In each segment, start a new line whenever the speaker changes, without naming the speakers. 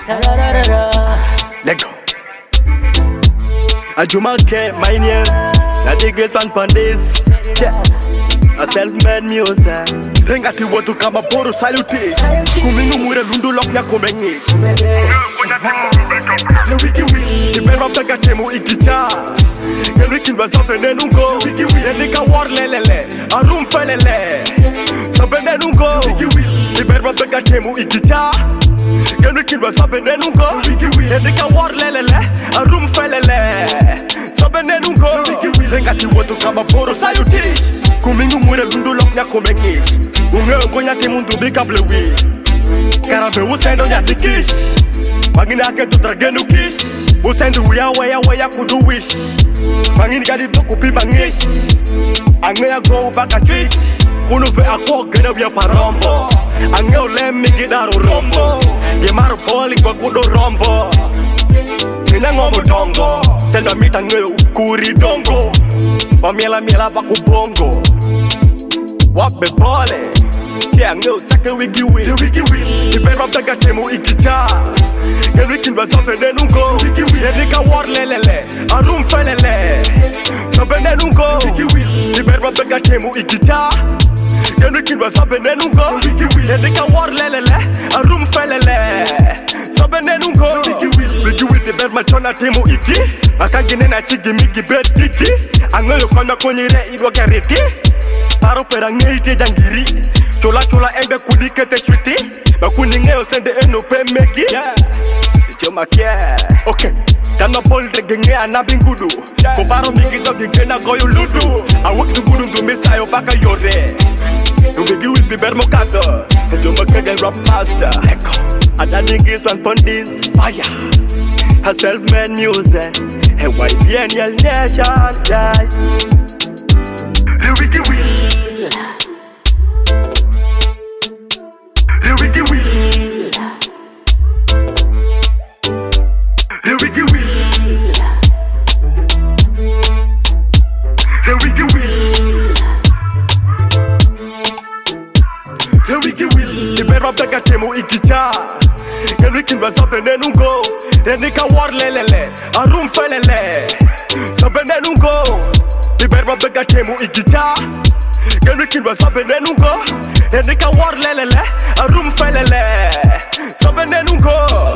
Let go. Ajuma ke my name. Na digres pan pandis. A self-made music. Hengati watu kama boro salutis. Kuminu mure lundu loknya komengis. Wiki wiki. Ibema pega temu ikija. Wiki wasope nenungo. Yendika war lelele. Arum felele. Sope nenungo. Ibema pega temu ikija. Wiki wasope nenungo. Yendika war lelele. Arum felele. Sope nenungo. Hengati watu kama boro salutis. Kumingu mure lundu loknya komengis. Unge nyati mundu bika blewi. Karabe usendo nyati kiss. Mangini ake tutragenu kiss. Usendo weya kudu wish. Mangini gadi boku pipa ngis. Ange ya go baka twitch. Unufe akwo gena wia parombo. Ange ole migidaro rombo. Yemaru boli kwa kudo rombo. Nina ngomo dongo. Senda mita nge ukuri dongo. Wamiela baku bongo. Wape pole. Yeah, no, take a wiki wheel. You better take a temu ikija. And we can was up and then go. And they can war lele. A room felele. So then go. You better take a temu ikija. And we can was up and then go. And they can war lele. A room felele. So then go. Wiki with the bed machona temu iki. I can't get in a chigi miki bed tiki. I know you can't go near it will get it. Paro perangete jangiri. Chola embe kudike te chwiti. Bakuni ngeo sende eno pe meki. Choma kia. Okay. Tana pol de genge anabingudu. Koparo migizo gengena goyo ludu. Awak du budu ndo misayo baka yore. Umigi will be bermokado. Choma kege rap master. Ada niggas and pondis. Fire. Her self-made music. Hey why bien yel nation die. Wiki wheel. Wiki wheel. Wiki wheel. Wiki wheel. Wiki wheel. Ibero pega temu ikija. Wiki wasope nenungo. Yendika war lelele. Arum felele. Sope nenungo. Ibero pega temu ikija. Wiki wasope nenungo. Yendika war lelele. Arum felele. Sope nenungo.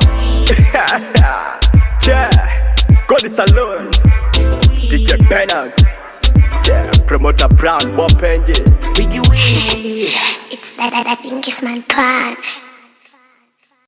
Yeah. God is alone. DJ Bennett. Yeah. Promoter Brown. Wapenji.
It's that I think it's my plan.